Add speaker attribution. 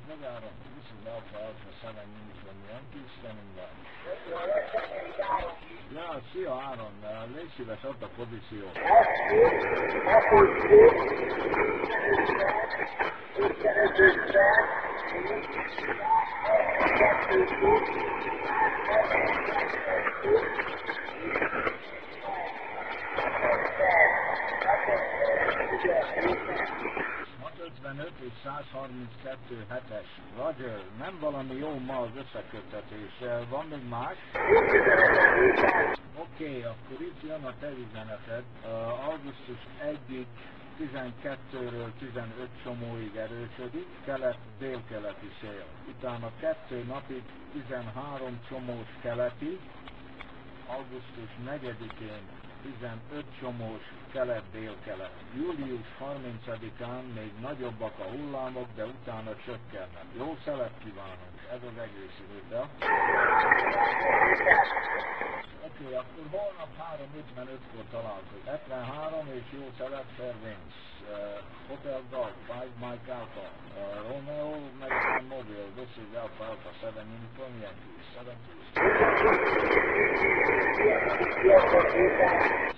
Speaker 1: Navarro, this is Alpha Alpha 7 Uniform Yankee, standing by. Ja, szia Áron, légy szíves, add a pozíciót. és 132.7-es. Roger, nem valami jó ma az összeköttetés. Van még más? Oké, akkor itt jön a te üzeneted. Augusztus 1-ig 12-ről 15 csomóig erősödik, kelet-délkeleti szél. Utána 2 napig 13 csomós keleti, augusztus 4-én 15 csomós kelet-délkelet. Július 30-án még nagyobbak a hullámok, de utána csökkennek. Jó szelet kívánunk, ez az egész idő. Oké, akkor holnap 3:55-kor találkozunk. 73 és jó szelet, Fairwinds. Hotel Golf, 5 Mike Alpha. Romeo, American Mobile, this is Alpha Alpha 7 Uniform Yankee, 7 2.